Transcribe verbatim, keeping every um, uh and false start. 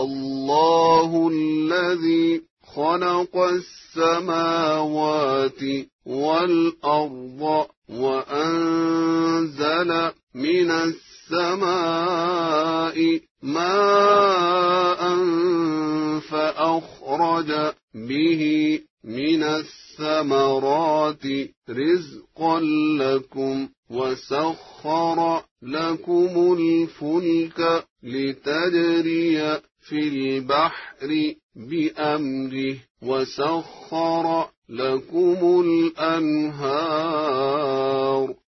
الله الذي خلق السماوات والأرض وأنزل من السماء ماء فأخرج به من الثمرات رزقا لكم وسخر لكم الفلك لتجري في البحر بأمره وسخر لكم الأنهار